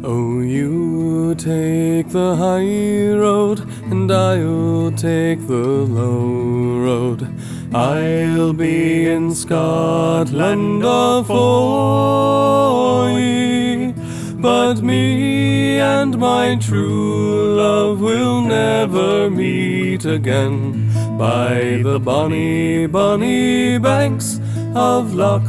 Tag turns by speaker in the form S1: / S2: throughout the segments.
S1: Oh, you take the high road, and I'll take the low road. I'll be in Scotland afore ye, but me and my true love will never meet again by the bonny, bonny banks of Loch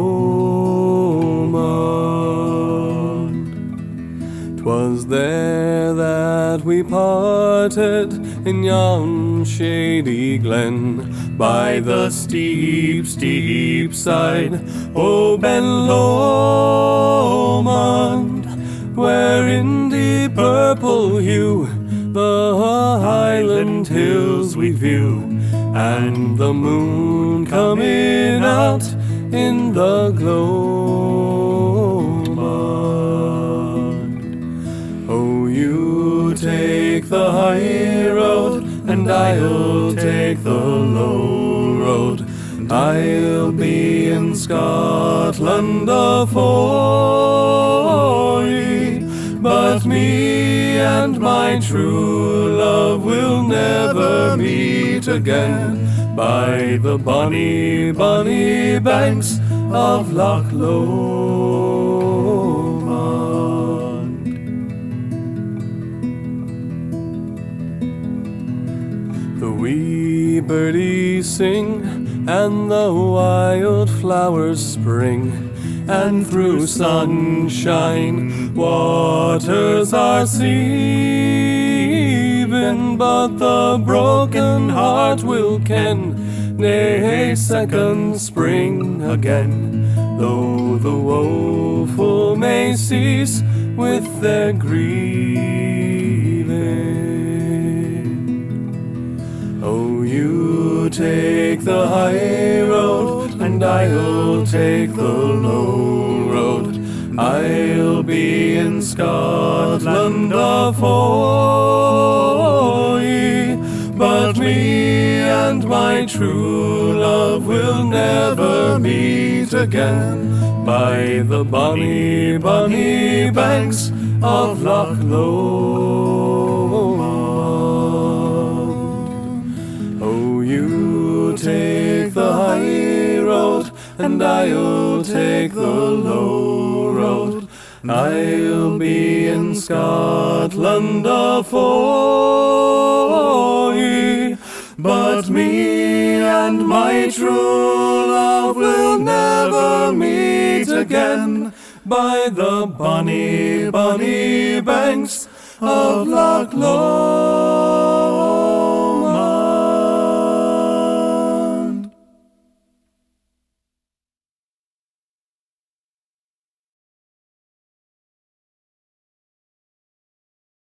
S1: Lomond. 'Twas there that we parted in yon shady glen, by the steep, steep side o' Ben Lomond, where in deep purple hue the Highland hills we view, and the moon coming out in the gloamond. Oh, you take the high road, and I'll take the low road. I'll be in Scotland afore ye, but me and my true love will never meet again by the bonny, bonny banks of Loch Lomond. The wee birdies sing, and the wild flowers spring, and through sunshine waters are seething, but the broken heart will ken nae second spring again, though the woeful may cease with their grieving. Oh, you take the high road, and I'll take the low road. I'll be in Scotland afore ye, but me and my true love will never meet again by the bonny, bonny banks of Loch Lomond. Oh, you take the high road, and I'll take the low road. I'll be in Scotland afore ye, but me and my true love will never meet again by the bonny, bonny banks of Loch Lomond.